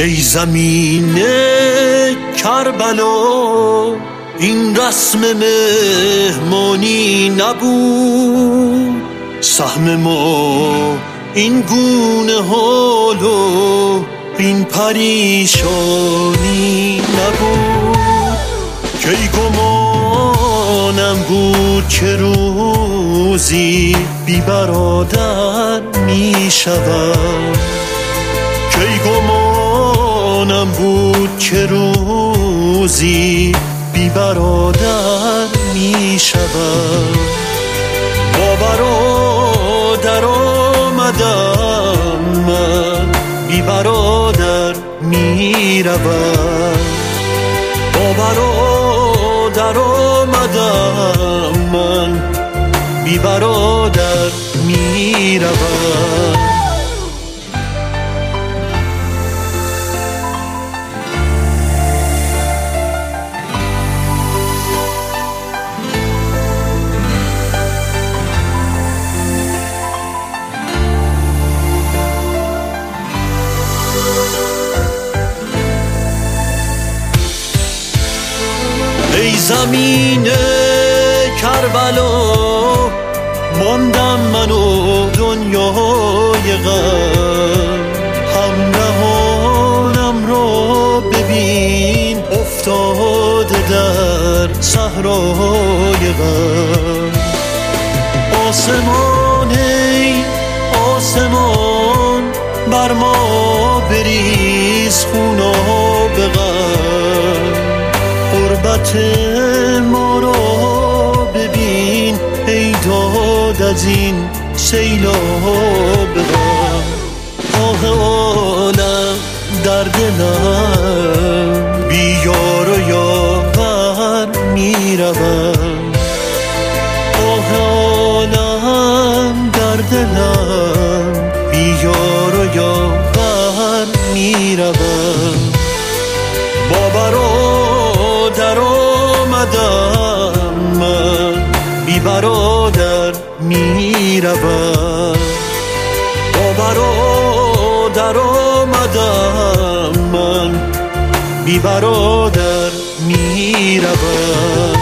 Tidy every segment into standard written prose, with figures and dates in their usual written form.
ای زمین کربلا این رسم مهمانی نبود، سهم ما این گونه حال و این پریشانی نبود. کی گمانم بود که روزی بی برادر می شدم، کی گمانم بود که روزی بی برادر می شدم. با برادر آمدم من بی برادر می روم، با برادر آمدم من بی برادر می روم. ای زمین کربلا ماندم من و دنیای غم، همراهانم را ببین افتاده در صحرای غم. آسمان ای آسمان بر ما بریز خوناب غم، غربت ما را ببین ای داد از این سیلاب غم. آه عالم در دلم بی یار و یاور می روم، آه عالم در دلم بی یار و یاور می روم. با برادر آمدم من بی برادر می روم، با برادر آمدم من بی برادر می روم.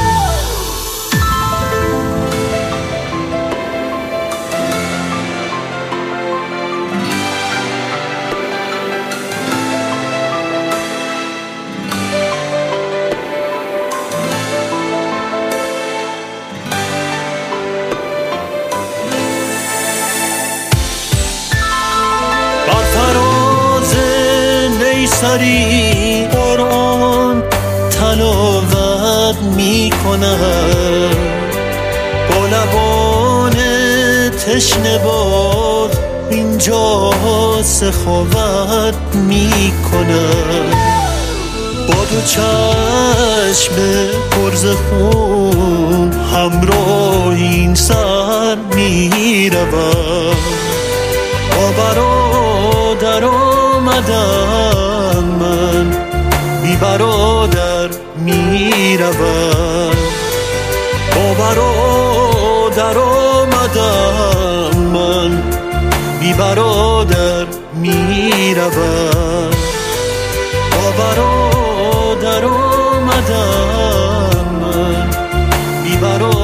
سری قرآن تلاوت می کند، با لبان تشنه باز اینجا سخاوت می کند. با دو چشم پر ز خون همراه این سر می روم، با برادر آمدم من بی برادر می روم، با برادر آمدم من بی برادر می روم، با برادر آمدم من بی برادر